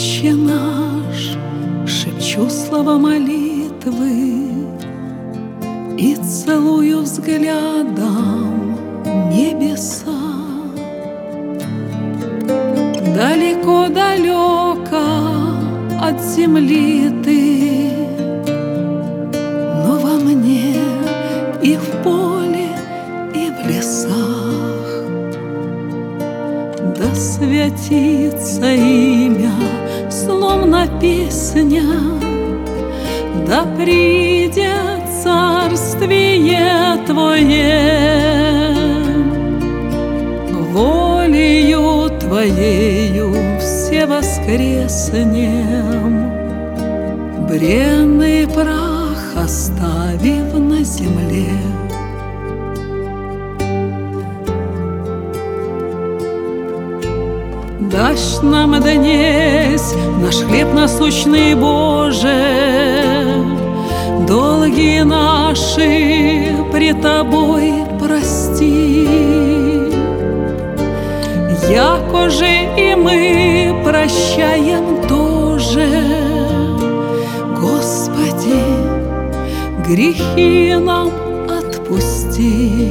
Отче наш, шепчу слова молитвы и целую взглядом небеса. Далеко-далеко от земли ты, но во мне и в поле, и в лесах. Да святится имя, словно песня, да придет царствие Твое. Волею Твоею все воскреснем, бренный прах оставив на земле. Дашь нам днесь наш хлеб насущный, Боже, долги наши пред Тобой прости, яко же и мы прощаем тоже. Господи, грехи нам отпусти.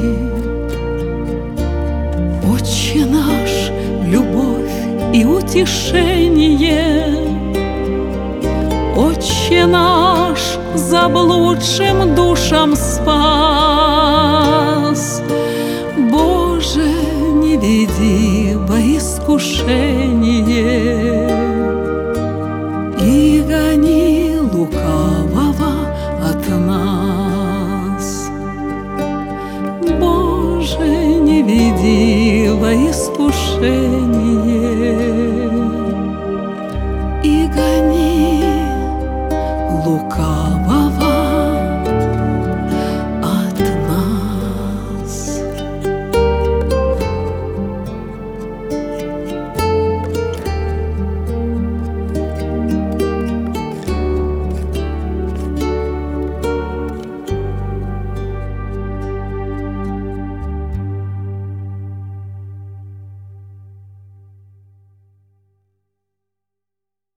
Отче наш, любовь и утешение, Отче наш, заблудшим душам спас. Боже, не веди во искушение и гони лукавого от нас. Боже, не веди во искушение и гони лукавого